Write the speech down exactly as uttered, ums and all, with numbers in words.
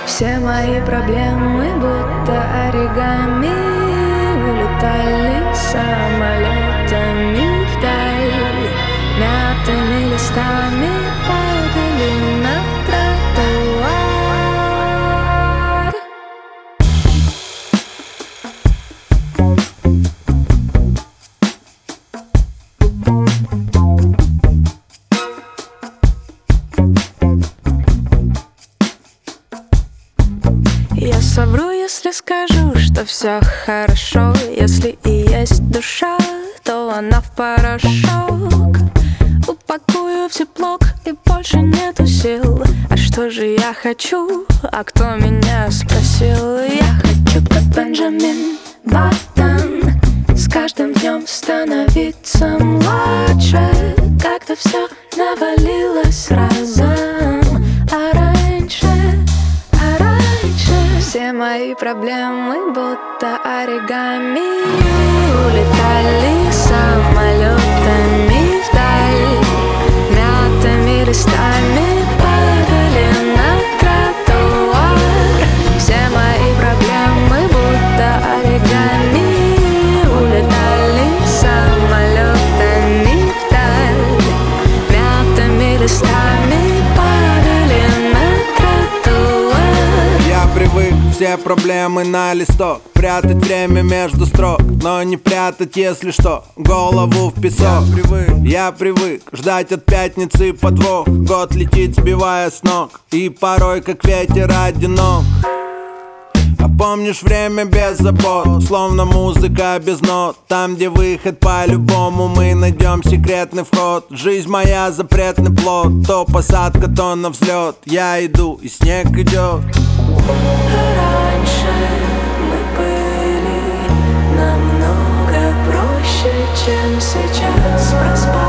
Все мои проблемы будто оригами улетали самолетами вдаль, мятыми листами падали на тротуар. Я совру, если скажу, что все хорошо. Если и есть душа, то она в порошок. Упакую в зиплок, и больше нету сил. А что же я хочу? А кто меня спросил? Я хочу, как Бенджамин Баттон, с каждым днем становиться младше. Как-то все навалилось разом, а раньше, а раньше все мои проблемы будто оригами улетали самолетами вдаль, мятыми листами падали на тротуар. Все мои проблемы будто оригами улетали самолетами вдаль, мятыми листами падали на тротуар. Я привык все проблемы на листок, прятать время между строк, но не прятать, если что, голову в песок. Я привык, я привык ждать от пятницы подвох. Год летит, сбивая с ног, и порой как ветер одинок. А помнишь время без забот, словно музыка без нот. Там, где выход по-любому, мы найдем секретный вход. Жизнь моя запретный плод, то посадка, то на взлет. Я иду, и снег идет. Раньше мы были намного проще, чем сейчас. Проспать